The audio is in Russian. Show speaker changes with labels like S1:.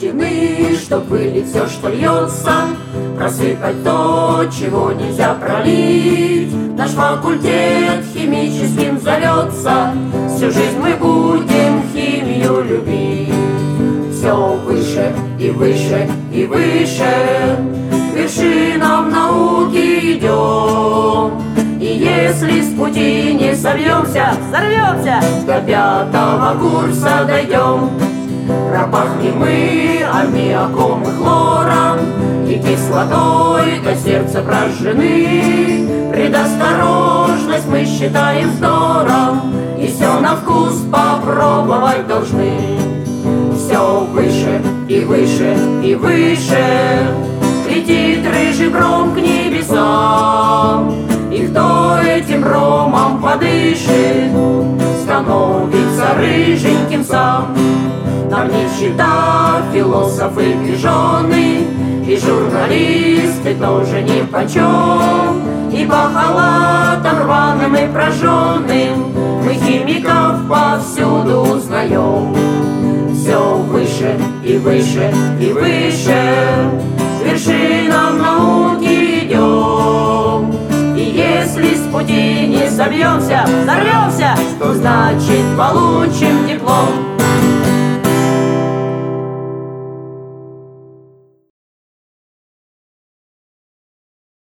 S1: стены, чтоб вылить все, что льется, просыпать то, чего нельзя пролить. Наш факультет химическим зовется, всю жизнь мы будем химию любить. Все выше и выше и выше, к вершинам науки идем. И если с пути не собьемся,
S2: взорвемся,
S1: до 5-го курса дойдем. Пропахнем мы аммиаком и хлором, и кислотой до сердца прожжены. Предосторожность мы считаем вздором, и все на вкус попробовать должны. Все выше и выше и выше летит рыжий бром к небесам. И кто этим бромом подышит, становится рыженьким сам. Нам не чита философы пижоны, и журналисты тоже нипочем. Ибо халатом рваным и прожженным мы химиков повсюду узнаем. Все выше и выше и выше, к вершинам науки идем. И если с пути не собьемся,
S2: взорвемся,
S1: то значит получим диплом.